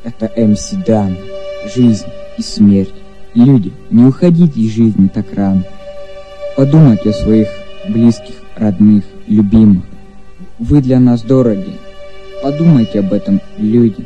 Это МС Дан. Жизнь и смерть. Люди, не уходите из жизни так рано. Подумайте о своих близких, родных, любимых. Вы для нас дороги. Подумайте об этом, люди.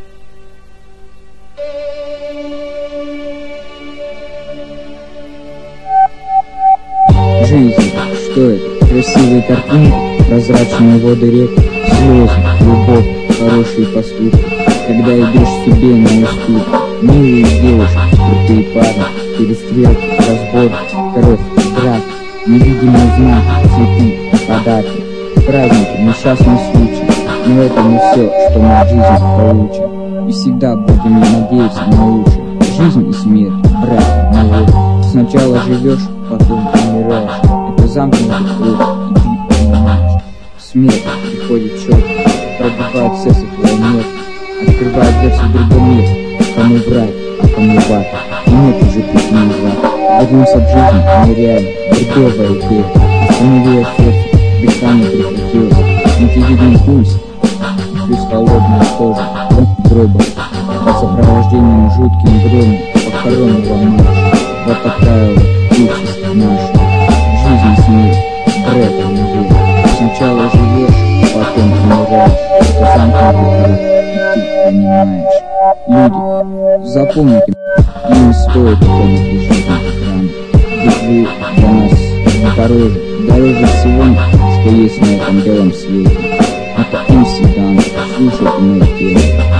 Жизнь, что это? Красивые картинки, прозрачные воды рек, слезы, любовь, хорошие поступки. Когда идешь себе на уступки, милые девушки, крутые парни, перестрелки, разборки, кровь, драк, невидимые знаки, цветы, подарки, праздники, несчастный случай. Но это не все, что мы в жизни получим. И всегда будем надеяться на лучшее. Жизнь и смерть, брат, на сначала живешь, потом умираешь. Это замкнутый круг, и ты понимаешь. Смерть приходит четко, пробивает сердце твое нет, открывает дверь в другой мир. Кому в рай, а кому в ад. И нет уже пути назад. Вернуться к жизни нереально, бредовая идея. Остановилось сердце, дыхание прекратилось. Нетевидный пульс, плюс холодная кожа, гроба. Под сопровождением жутким громом похоронного марша. Вот такая вот участь наша. Жизнь и смерть, бред и мир. Сначала живешь, потом умираешь. Это замкнутый круг, и ты понимаешь. Люди, запомните, им стоит уходить из жизни так рано. Ведь вы для нас дороже всего, что есть на этом белом свете. Это МС Дан, слушайте мои темы.